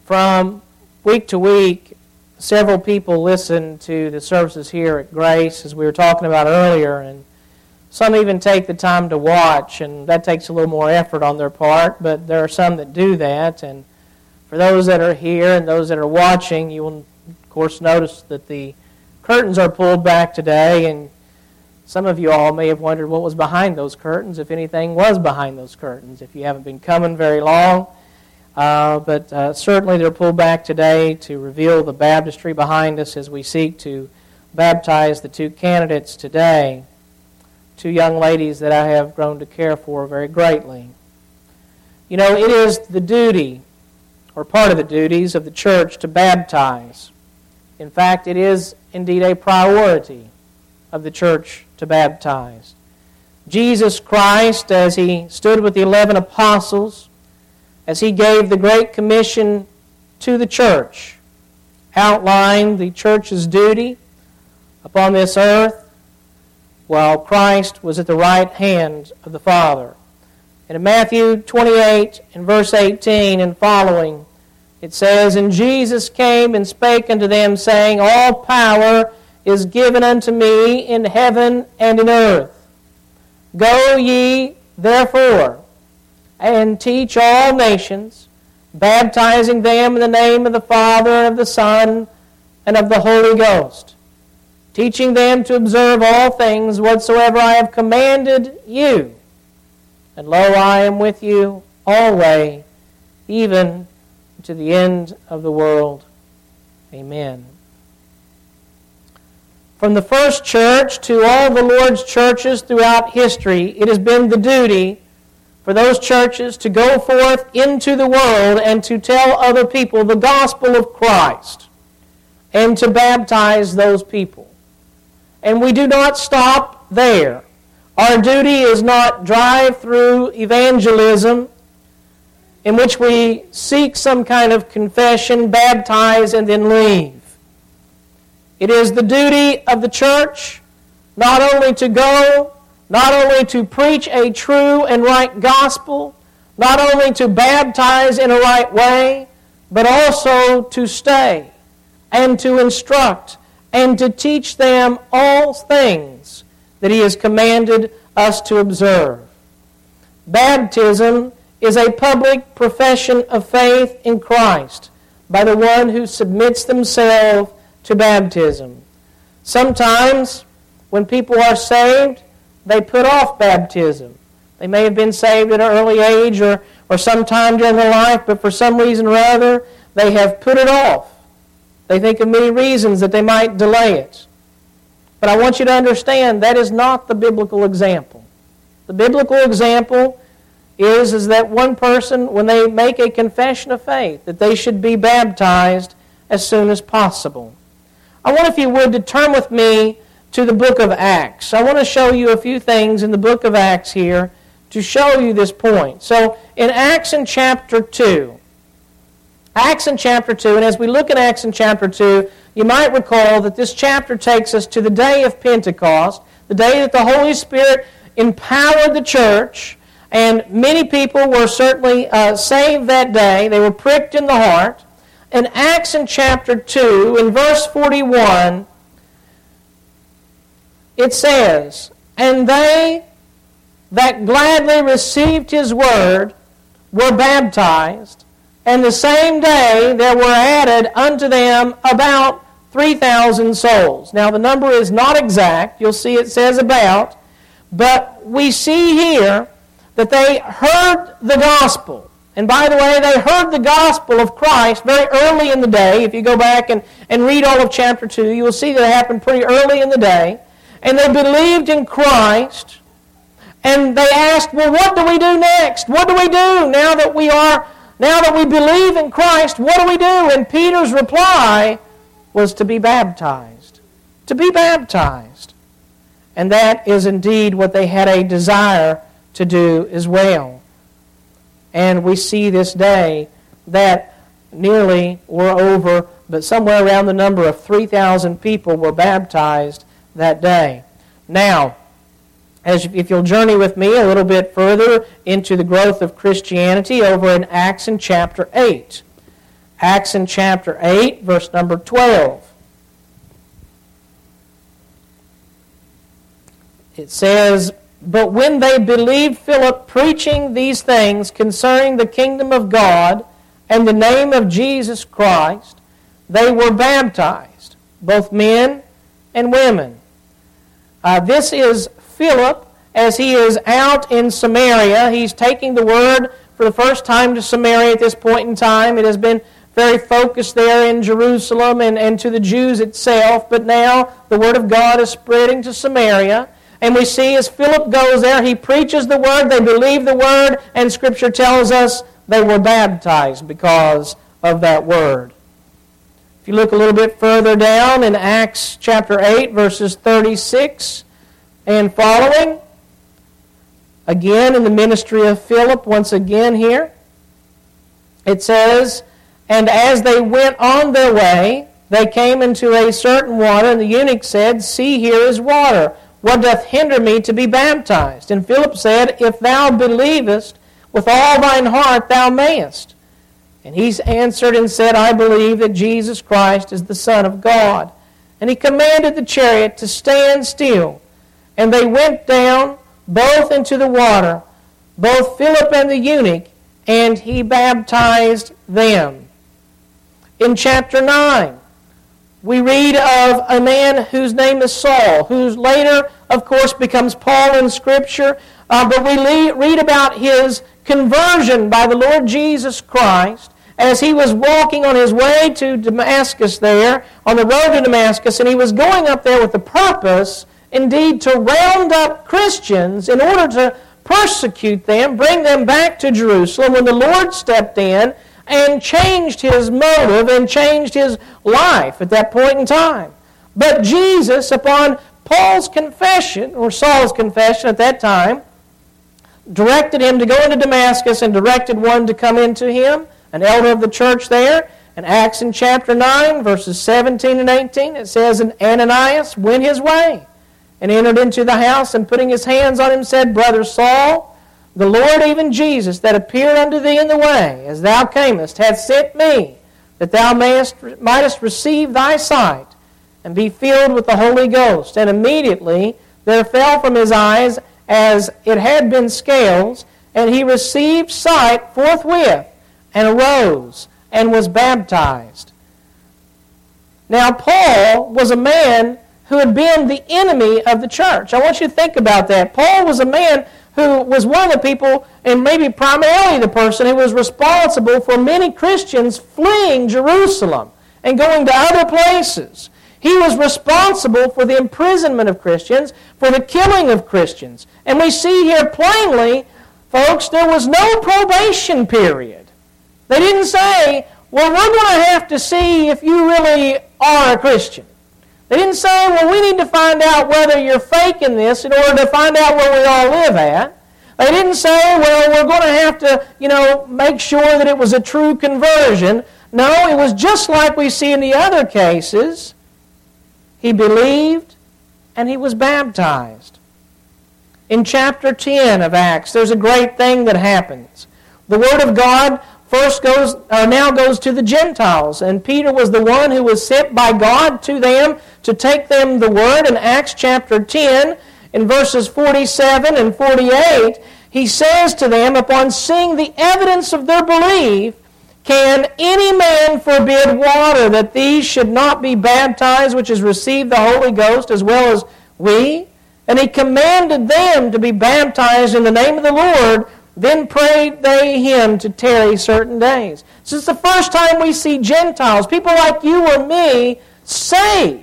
From week to week, several people listen to the services here at Grace, as we were talking about earlier, and some even take the time to watch, and that takes a little more effort on their part, but there are some that do that. And for those that are here and those that are watching, you will, of course, notice that the curtains are pulled back today, and some of you all may have wondered what was behind those curtains, if anything was behind those curtains, if you haven't been coming very long. But certainly they're pulled back today to reveal the baptistry behind us as we seek to baptize the two candidates today, two young ladies that I have grown to care for very greatly. You know, it is the duty, or part of the duties of the church, to baptize. In fact, it is indeed a priority of the church to baptize. Jesus Christ, as He stood with the 11 apostles, as He gave the Great Commission to the church, outlined the church's duty upon this earth while Christ was at the right hand of the Father. And in Matthew 28 and verse 18 and following, it says, "And Jesus came and spake unto them, saying, All power is given unto me in heaven and in earth. Go ye therefore and teach all nations, baptizing them in the name of the Father and of the Son and of the Holy Ghost, teaching them to observe all things whatsoever I have commanded you. And lo, I am with you always, even to the end of the world. Amen." From the first church to all the Lord's churches throughout history, it has been the duty for those churches to go forth into the world and to tell other people the gospel of Christ and to baptize those people. And we do not stop there. Our duty is not drive-through evangelism in which we seek some kind of confession, baptize, and then leave. It is the duty of the church not only to go, not only to preach a true and right gospel, not only to baptize in a right way, but also to stay and to instruct and to teach them all things that He has commanded us to observe. Baptism is a public profession of faith in Christ by the one who submits themselves to baptism. Sometimes, when people are saved, they put off baptism. They may have been saved at an early age or sometime during their life, but for some reason or other, they have put it off. They think of many reasons that they might delay it. But I want you to understand that is not the biblical example. The biblical example is that one person, when they make a confession of faith, that they should be baptized as soon as possible. I want, if you would, to turn with me to the book of Acts. I want to show you a few things in the book of Acts here to show you this point. So, in Acts in chapter 2, and as we look at Acts in chapter 2, you might recall that this chapter takes us to the day of Pentecost, the day that the Holy Spirit empowered the church, and many people were certainly saved that day. They were pricked in the heart. In Acts in chapter 2, in verse 41, it says, "And they that gladly received His word were baptized, and the same day there were added unto them about 3,000 souls." Now the number is not exact. You'll see it says about. But we see here that they heard the gospel. And by the way, they heard the gospel of Christ very early in the day. If you go back and read all of chapter 2, you will see that it happened pretty early in the day. And they believed in Christ. And they asked, well, what do we do next? What do we do now that we believe in Christ? What do we do? And Peter's reply was to be baptized. To be baptized. And that is indeed what they had a desire to do as well. And we see this day that nearly we're over, but somewhere around the number of 3,000 people were baptized that day. Now, if you'll journey with me a little bit further into the growth of Christianity over in Acts in chapter 8. Acts in chapter 8, verse number 12. It says, "But when they believed Philip preaching these things concerning the kingdom of God and the name of Jesus Christ, they were baptized, both men and women." This is Philip as he is out in Samaria. He's taking the word for the first time to Samaria at this point in time. It has been very focused there in Jerusalem and to the Jews itself, but now the word of God is spreading to Samaria. And we see as Philip goes there, he preaches the word, they believe the word, and Scripture tells us they were baptized because of that word. If you look a little bit further down in Acts chapter 8, verses 36 and following, again in the ministry of Philip, once again here, it says, "And as they went on their way, they came into a certain water, and the eunuch said, 'See, here is water. What doth hinder me to be baptized?' And Philip said, 'If thou believest with all thine heart, thou mayest.' And he answered and said, 'I believe that Jesus Christ is the Son of God.' And he commanded the chariot to stand still. And they went down both into the water, both Philip and the eunuch, and he baptized them." In chapter 9, we read of a man whose name is Saul, who later, of course, becomes Paul in Scripture. But we read about his conversion by the Lord Jesus Christ as he was walking on his way to Damascus there, on the road to Damascus, and he was going up there with the purpose, indeed, to round up Christians in order to persecute them, bring them back to Jerusalem, when the Lord stepped in and changed his motive and changed his life at that point in time. But Jesus, upon Paul's confession, or Saul's confession at that time, directed him to go into Damascus and directed one to come into him, an elder of the church there. In Acts in chapter 9, verses 17 and 18, it says, "And Ananias went his way and entered into the house, and putting his hands on him said, Brother Saul, the Lord, even Jesus, that appeared unto thee in the way, as thou camest, hath sent me, that thou mightest receive thy sight, and be filled with the Holy Ghost. And immediately there fell from his eyes as it had been scales, and he received sight forthwith, and arose, and was baptized." Now Paul was a man who had been the enemy of the church. I want you to think about that. Paul was a man who was one of the people, and maybe primarily the person, who was responsible for many Christians fleeing Jerusalem and going to other places. He was responsible for the imprisonment of Christians, for the killing of Christians. And we see here plainly, folks, there was no probation period. They didn't say, well, we're going to have to see if you really are a Christian. They didn't say, well, we need to find out whether you're faking this in order to find out where we all live at. They didn't say, well, we're going to have to, make sure that it was a true conversion. No, it was just like we see in the other cases. He believed and he was baptized. In chapter 10 of Acts, there's a great thing that happens. The Word of God now goes to the Gentiles, and Peter was the one who was sent by God to them to take them the Word. In Acts chapter 10, in verses 47 and 48, he says to them, upon seeing the evidence of their belief, can any man forbid water that these should not be baptized, which has received the Holy Ghost as well as we? And he commanded them to be baptized in the name of the Lord. Then prayed they him to tarry certain days. So it's the first time we see Gentiles, people like you or me, saved.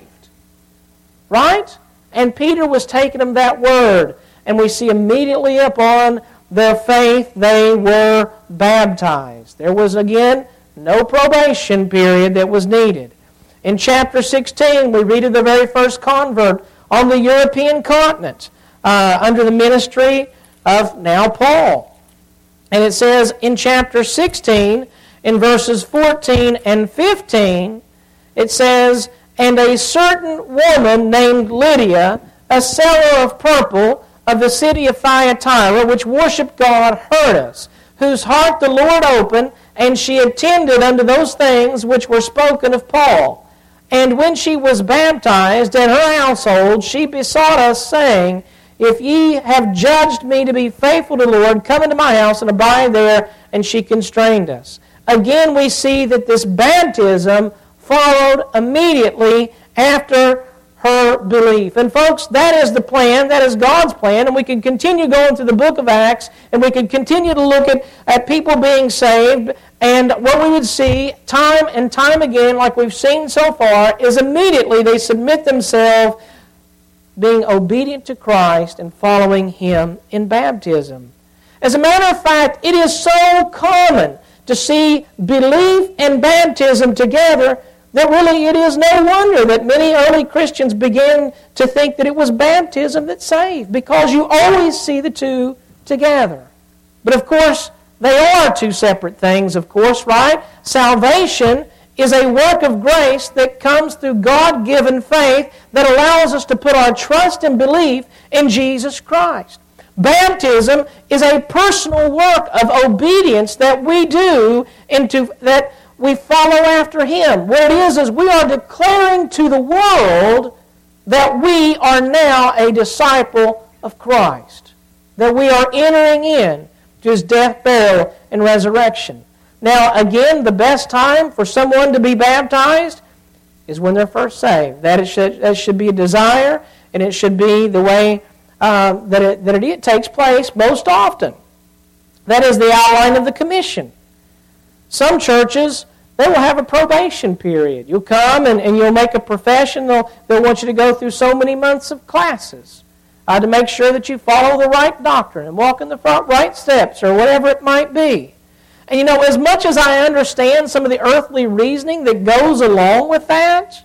Right? And Peter was taking them that word. And we see immediately upon their faith they were baptized. There was, again, no probation period that was needed. In chapter 16, we read of the very first convert on the European continent under the ministry of now Paul. And it says in chapter 16, in verses 14 and 15, it says, and a certain woman named Lydia, a seller of purple of the city of Thyatira, which worshipped God, heard us, whose heart the Lord opened, and she attended unto those things which were spoken of Paul. And when she was baptized and her household, she besought us, saying, If ye have judged me to be faithful to the Lord, come into my house and abide there. And she constrained us. Again, we see that this baptism followed immediately after her belief. And folks, that is the plan. That is God's plan. And we can continue going through the book of Acts, and we can continue to look at people being saved. And what we would see time and time again, like we've seen so far, is immediately they submit themselves, being obedient to Christ and following Him in baptism. As a matter of fact, it is so common to see belief and baptism together that really it is no wonder that many early Christians began to think that it was baptism that saved, because you always see the two together. But of course, they are two separate things, of course, right? Salvation is a work of grace that comes through God-given faith that allows us to put our trust and belief in Jesus Christ. Baptism is a personal work of obedience that we do that we follow after Him. What it is we are declaring to the world that we are now a disciple of Christ, that we are entering in to His death, burial, and resurrection. Now, again, the best time for someone to be baptized is when they're first saved. That should be a desire, and it should be the way that it takes place most often. That is the outline of the commission. Some churches, they will have a probation period. You'll come and you'll make a profession. They'll want you to go through so many months of classes to make sure that you follow the right doctrine and walk in the right steps, or whatever it might be. And as much as I understand some of the earthly reasoning that goes along with that,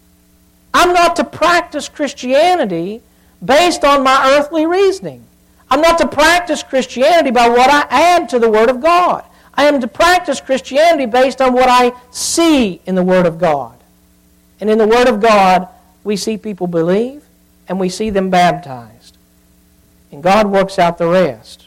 I'm not to practice Christianity based on my earthly reasoning. I'm not to practice Christianity by what I add to the Word of God. I am to practice Christianity based on what I see in the Word of God. And in the Word of God, we see people believe, and we see them baptized. And God works out the rest.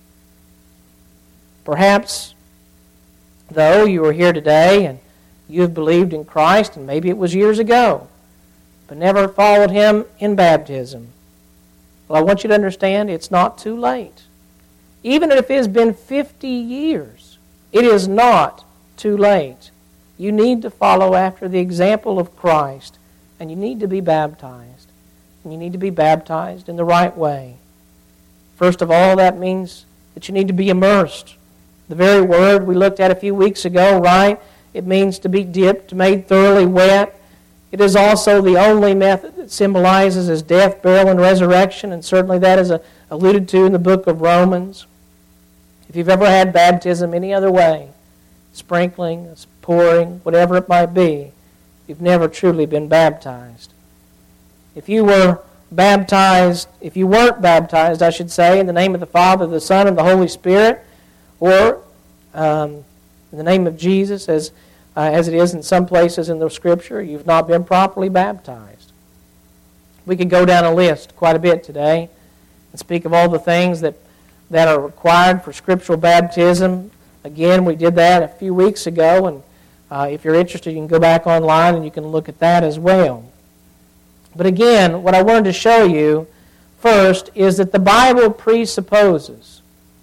Perhaps, though, you are here today and you have believed in Christ, and maybe it was years ago, but never followed Him in baptism. Well, I want you to understand it's not too late. Even if it has been 50 years, it is not too late. You need to follow after the example of Christ, and you need to be baptized. And you need to be baptized in the right way. First of all, that means that you need to be immersed. The very word we looked at a few weeks ago, right? It means to be dipped, made thoroughly wet. It is also the only method that symbolizes His death, burial, and resurrection, and certainly that is alluded to in the book of Romans. If you've ever had baptism any other way, sprinkling, pouring, whatever it might be, you've never truly been baptized. If you weren't baptized, I should say, in the name of the Father, the Son, and the Holy Spirit, or in the name of Jesus, as it is in some places in the Scripture, you've not been properly baptized. We could go down a list quite a bit today and speak of all the things that are required for scriptural baptism. Again, we did that a few weeks ago, and if you're interested, you can go back online and you can look at that as well. But again, what I wanted to show you first is that the Bible presupposes,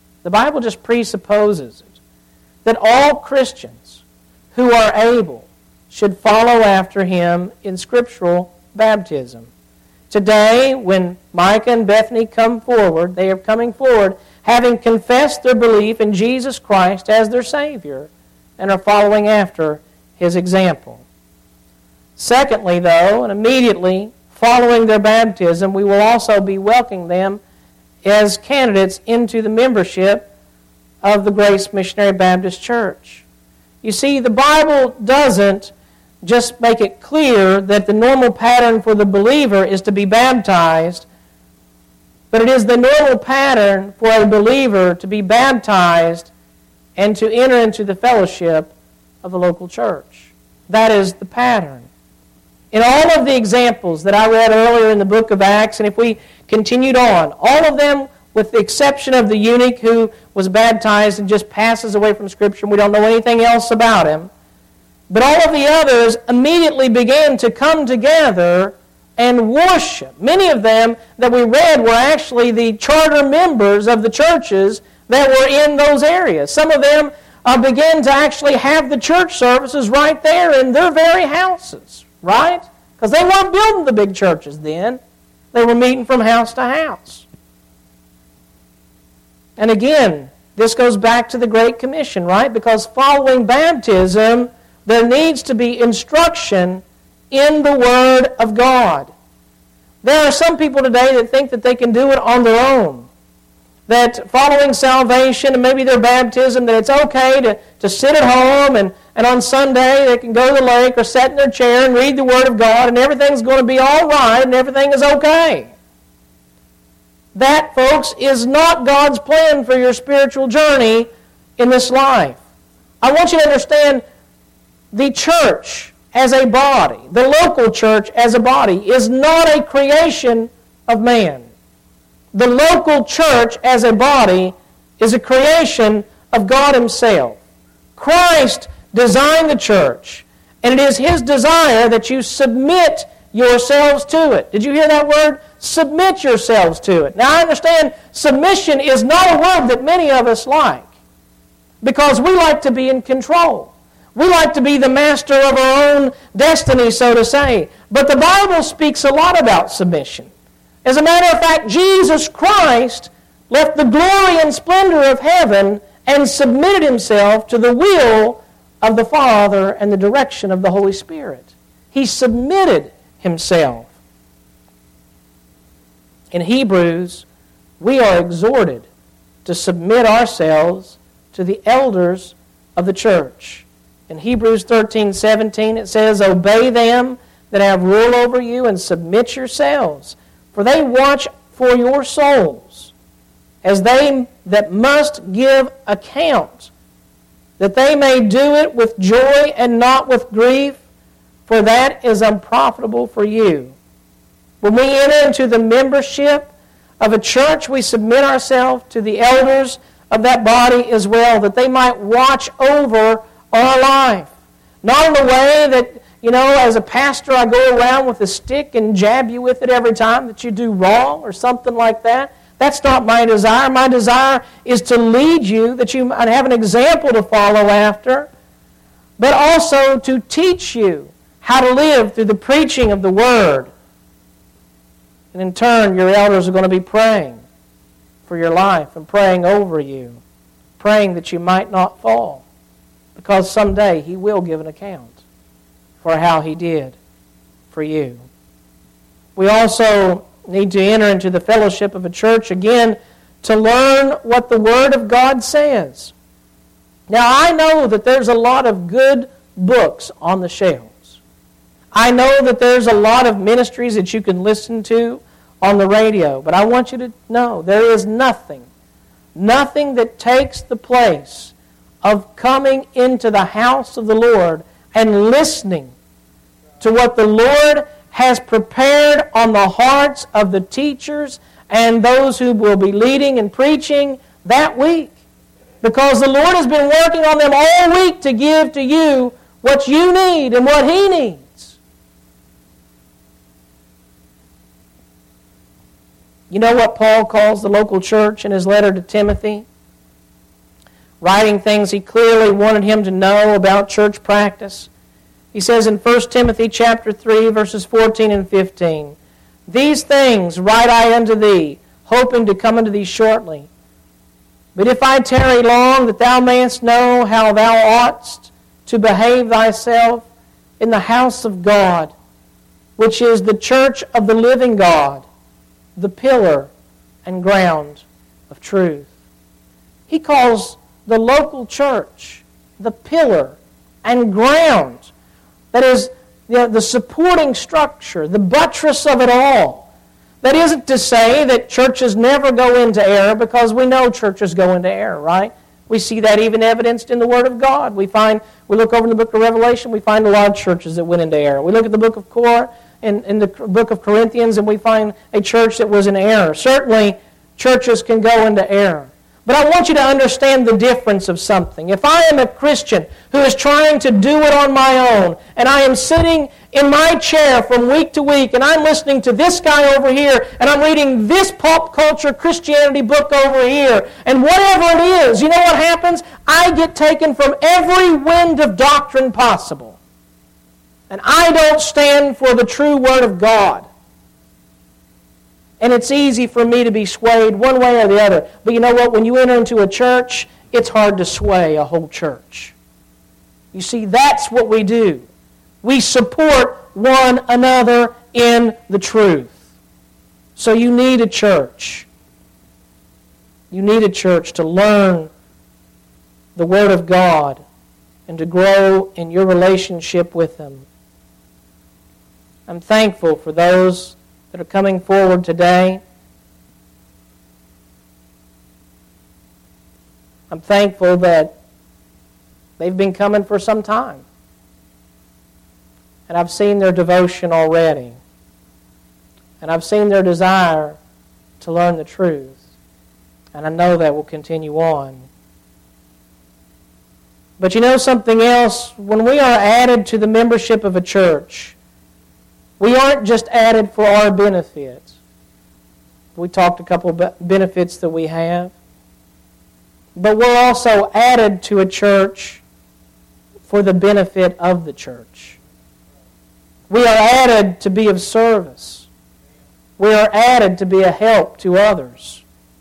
that all Christians who are able should follow after Him in scriptural baptism. Today, when Micah and Bethany come forward, they are coming forward having confessed their belief in Jesus Christ as their Savior and are following after His example. Secondly, though, and immediately following their baptism, we will also be welcoming them as candidates into the membership of the Grace Missionary Baptist Church. You see, the Bible doesn't just make it clear that the normal pattern for the believer is to be baptized, but it is the normal pattern for a believer to be baptized and to enter into the fellowship of the local church. That is the pattern. In all of the examples that I read earlier in the book of Acts, and if we continued on, all of them with the exception of the eunuch who was baptized and just passes away from Scripture. We don't know anything else about him. But all of the others immediately began to come together and worship. Many of them that we read were actually the charter members of the churches that were in those areas. Some of them began to actually have the church services right there in their very houses, right? Because they weren't building the big churches then. They were meeting from house to house. And again, this goes back to the Great Commission, right? Because following baptism, there needs to be instruction in the Word of God. There are some people today that think that they can do it on their own. That following salvation and maybe their baptism, that it's okay to sit at home and on Sunday they can go to the lake or sit in their chair and read the Word of God and everything's going to be all right and everything is okay. That, folks, is not God's plan for your spiritual journey in this life. I want you to understand the church as a body, the local church as a body, is not a creation of man. The local church as a body is a creation of God Himself. Christ designed the church, and it is His desire that you submit yourselves to it. Did you hear that word? Submit yourselves to it. Now I understand submission is not a word that many of us like, because we like to be in control. We like to be the master of our own destiny, so to say. But the Bible speaks a lot about submission. As a matter of fact, Jesus Christ left the glory and splendor of heaven and submitted Himself to the will of the Father and the direction of the Holy Spirit. He submitted Himself. In Hebrews, we are exhorted to submit ourselves to the elders of the church. In Hebrews 13:17 it says, "Obey them that have rule over you and submit yourselves, for they watch for your souls, as they that must give account, that they may do it with joy and not with grief, for that is unprofitable for you." When we enter into the membership of a church, we submit ourselves to the elders of that body as well, that they might watch over our life. Not in a way that, as a pastor I go around with a stick and jab you with it every time that you do wrong or something like that. That's not my desire. My desire is to lead you, that you might have an example to follow after, but also to teach you how to live through the preaching of the Word. And in turn, your elders are going to be praying for your life and praying over you, praying that you might not fall, because someday He will give an account for how He did for you. We also need to enter into the fellowship of a church again to learn what the Word of God says. Now, I know that there's a lot of good books on the shelves. I know that there's a lot of ministries that you can listen to on the radio, but I want you to know there is nothing that takes the place of coming into the house of the Lord and listening to what the Lord has prepared on the hearts of the teachers and those who will be leading and preaching that week. Because the Lord has been working on them all week to give to you what you need and what He needs. You know what Paul calls the local church in his letter to Timothy? Writing things he clearly wanted him to know about church practice. He says in 1 Timothy chapter 3, verses 14 and 15, "These things write I unto thee, hoping to come unto thee shortly. But if I tarry long, that thou mayest know how thou oughtest to behave thyself in the house of God, which is the church of the living God, the pillar and ground of truth." He calls the local church the pillar and ground. That is, the supporting structure, the buttress of it all. That isn't to say that churches never go into error, because we know churches go into error, right? We see that even evidenced in the Word of God. We look over in the book of Revelation, we find a lot of churches that went into error. We look at the book of in the book of Corinthians, and we find a church that was in error. Certainly, churches can go into error. But I want you to understand the difference of something. If I am a Christian who is trying to do it on my own, and I am sitting in my chair from week to week, and I'm listening to this guy over here, and I'm reading this pop culture Christianity book over here, and whatever it is, you know what happens? I get taken from every wind of doctrine possible. And I don't stand for the true Word of God. And it's easy for me to be swayed one way or the other. But you know what? When you enter into a church, it's hard to sway a whole church. You see, that's what we do. We support one another in the truth. So you need a church. You need a church to learn the Word of God and to grow in your relationship with Him. I'm thankful for those that are coming forward today. I'm thankful that they've been coming for some time. And I've seen their devotion already. And I've seen their desire to learn the truth. And I know that will continue on. But you know something else? When we are added to the membership of a church, we aren't just added for our benefit. We talked a couple of benefits that we have. But we're also added to a church for the benefit of the church. We are added to be of service. We are added to be a help to others.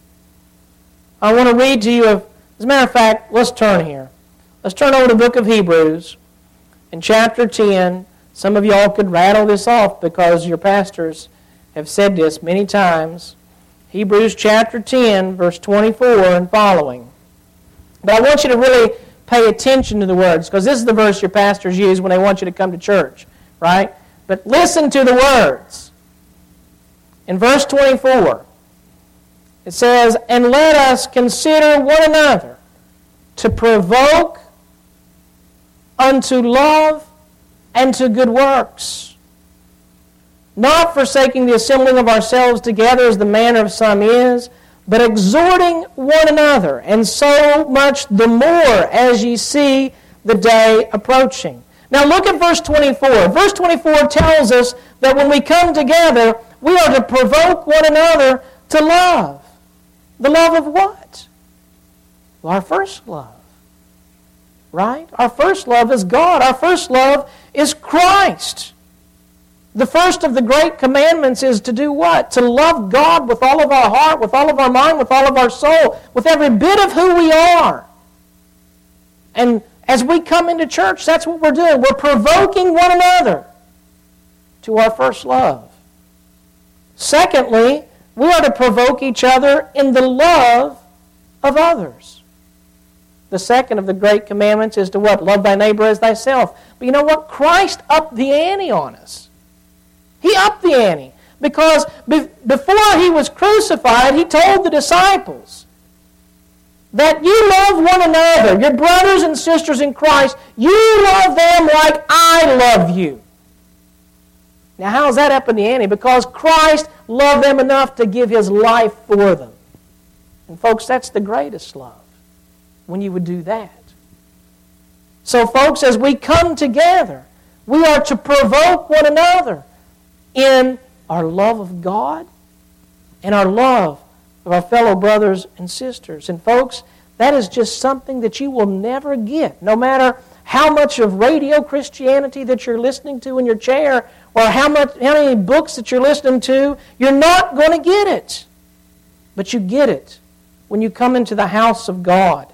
I want to read to you, as a matter of fact, let's turn here. Let's turn over to the book of Hebrews in chapter 10. Some of y'all could rattle this off because your pastors have said this many times. Hebrews chapter 10, verse 24 and following. But I want you to really pay attention to the words, because this is the verse your pastors use when they want you to come to church, right? But listen to the words. In verse 24, it says, "And let us consider one another to provoke unto love and to good works, not forsaking the assembling of ourselves together as the manner of some is, but exhorting one another, and so much the more as ye see the day approaching." Now look at verse 24. Verse 24 tells us that when we come together, we are to provoke one another to love. The love of what? Well, our first love. Right? Our first love is God. Our first love is Christ. The first of the great commandments is to do what? To love God with all of our heart, with all of our mind, with all of our soul, with every bit of who we are. And as we come into church, that's what we're doing. We're provoking one another to our first love. Secondly, we are to provoke each other in the love of others. The second of the great commandments is to what? Love thy neighbor as thyself. But you know what? Christ upped the ante on us. He upped the ante. Because before He was crucified, He told the disciples that you love one another, your brothers and sisters in Christ, you love them like I love you. Now how is that upping the ante? Because Christ loved them enough to give His life for them. And folks, that's the greatest love, when you would do that. So folks, as we come together, we are to provoke one another in our love of God and our love of our fellow brothers and sisters. And folks, that is just something that you will never get, no matter how much of radio Christianity that you're listening to in your chair, or how many books that you're listening to. You're not going to get it. But you get it when you come into the house of God.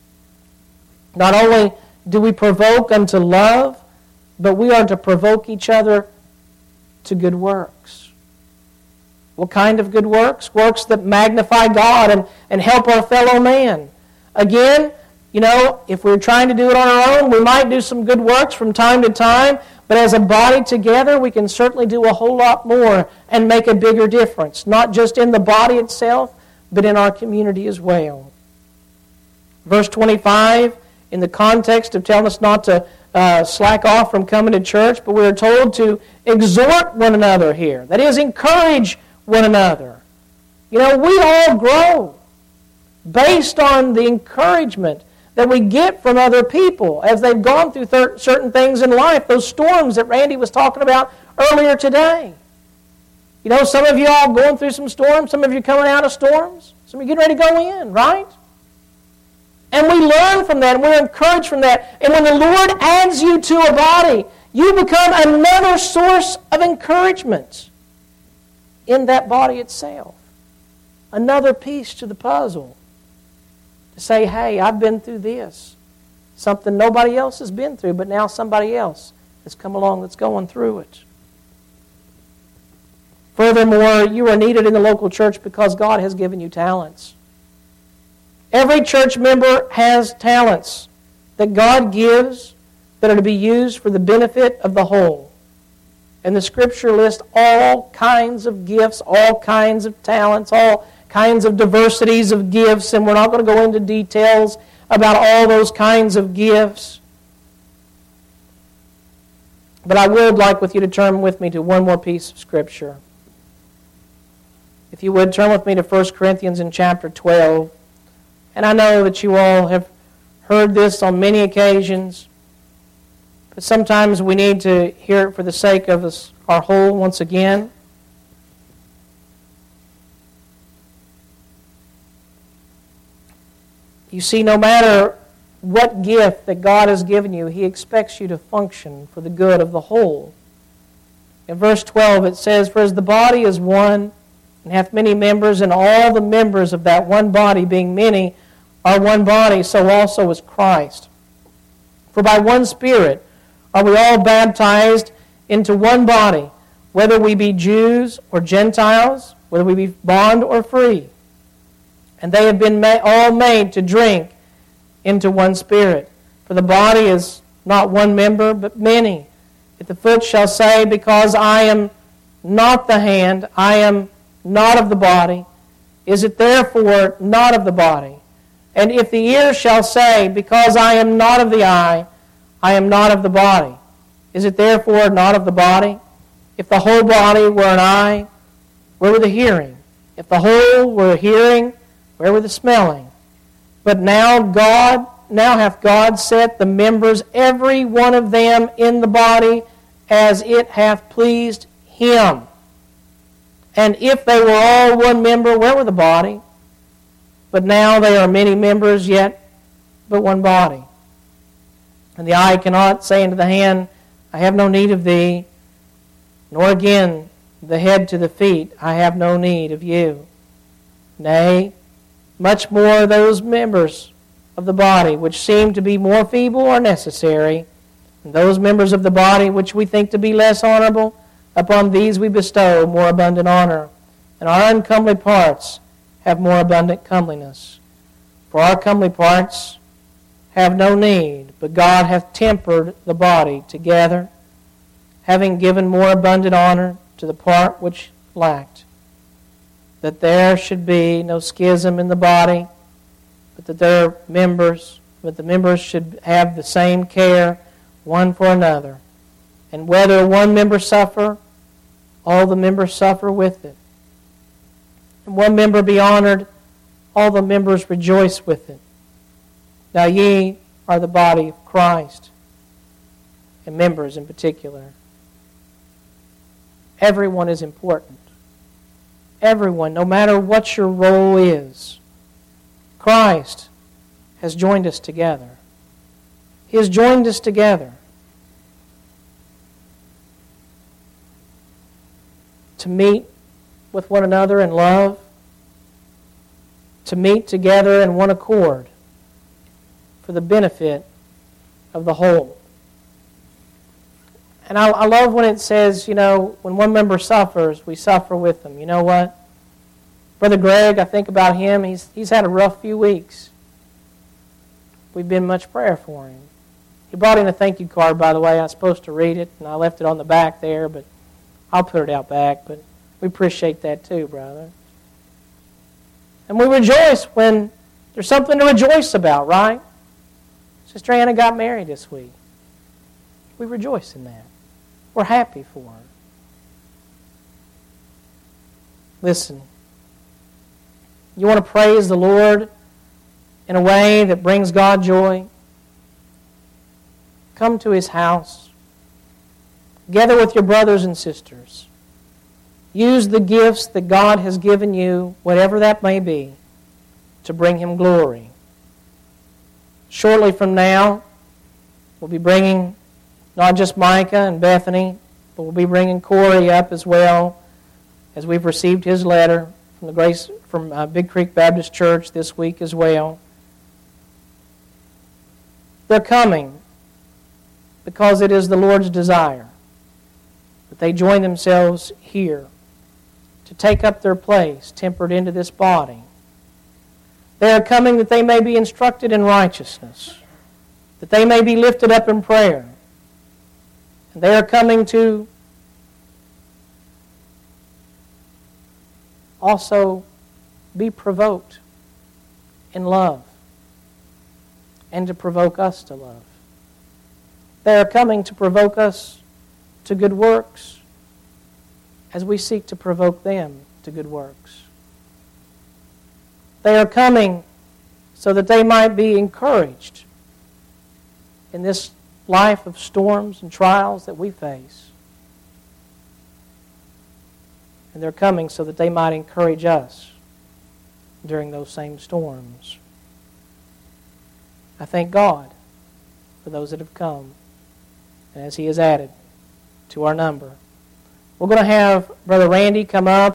Not only do we provoke unto love, but we are to provoke each other to good works. What kind of good works? Works that magnify God and help our fellow man. Again, you know, if we're trying to do it on our own, we might do some good works from time to time, but as a body together, we can certainly do a whole lot more and make a bigger difference, not just in the body itself, but in our community as well. Verse 25, in the context of telling us not to slack off from coming to church, but we're told to exhort one another here. That is, encourage one another. We all grow based on the encouragement that we get from other people as they've gone through certain things in life, those storms that Randy was talking about earlier today. Some of you all going through some storms, some of you coming out of storms, some of you getting ready to go in, right? And we learn from that, and we're encouraged from that. And when the Lord adds you to a body, you become another source of encouragement in that body itself. Another piece to the puzzle. To say, hey, I've been through this. Something nobody else has been through, but now somebody else has come along that's going through it. Furthermore, you are needed in the local church because God has given you talents. Every church member has talents that God gives that are to be used for the benefit of the whole. And the Scripture lists all kinds of gifts, all kinds of talents, all kinds of diversities of gifts, and we're not going to go into details about all those kinds of gifts. But I would like with you to turn with me to one more piece of Scripture. If you would, turn with me to 1 Corinthians in chapter 12. And I know that you all have heard this on many occasions, but sometimes we need to hear it for the sake of our whole once again. You see, no matter what gift that God has given you, He expects you to function for the good of the whole. In verse 12 it says, "For as the body is one, and hath many members, and all the members of that one body, being many, are one body, so also is Christ. For by one Spirit are we all baptized into one body, whether we be Jews or Gentiles, whether we be bond or free. And they have been all made to drink into one Spirit. For the body is not one member, but many. If the foot shall say, Because I am not the hand, I am not of the body, is it therefore not of the body? And if the ear shall say, Because I am not of the eye, I am not of the body, is it therefore not of the body? If the whole body were an eye, where were the hearing? If the whole were hearing, where were the smelling? But now hath God set the members, every one of them, in the body, as it hath pleased Him. And if they were all one member, where were the body? But now they are many members, yet but one body. And the eye cannot say unto the hand, I have no need of thee, nor again the head to the feet, I have no need of you. Nay, much more those members of the body which seem to be more feeble are necessary, and those members of the body which we think to be less honorable, upon these we bestow more abundant honor, and our uncomely parts have more abundant comeliness. For our comely parts have no need, but God hath tempered the body together, having given more abundant honor to the part which lacked, that there should be no schism in the body, but that the members should have the same care one for another. And whether one member suffer, all the members suffer with it. And one member be honored, all the members rejoice with it. Now ye are the body of Christ, and members in particular. Everyone is important. Everyone, no matter what your role is, Christ has joined us together. He has joined us together to meet with one another in love, to meet together in one accord for the benefit of the whole. And I love when it says, when one member suffers, we suffer with them. You know what? Brother Greg, I think about him. He's had a rough few weeks. We've been much prayer for him. He brought in a thank you card, by the way. I was supposed to read it, and I left it on the back there, but I'll put it out back. But we appreciate that too, brother. And we rejoice when there's something to rejoice about, right? Sister Anna got married this week. We rejoice in that. We're happy for her. Listen, You want to praise the Lord in a way that brings God joy? Come to His house. Gather with your brothers and sisters. Use the gifts that God has given you, whatever that may be, to bring Him glory. Shortly from now, we'll be bringing not just Micah and Bethany, but we'll be bringing Corey up as well, as we've received his letter from Big Creek Baptist Church this week as well. They're coming because it is the Lord's desire that they join themselves here to take up their place, tempered into this body. They are coming that they may be instructed in righteousness, that they may be lifted up in prayer. And they are coming to also be provoked in love and to provoke us to love. They are coming to provoke us to good works as we seek to provoke them to good works. They are coming so that they might be encouraged in this life of storms and trials that we face. And they're coming so that they might encourage us during those same storms. I thank God for those that have come, and as He has added to our number. We're going to have Brother Randy come up.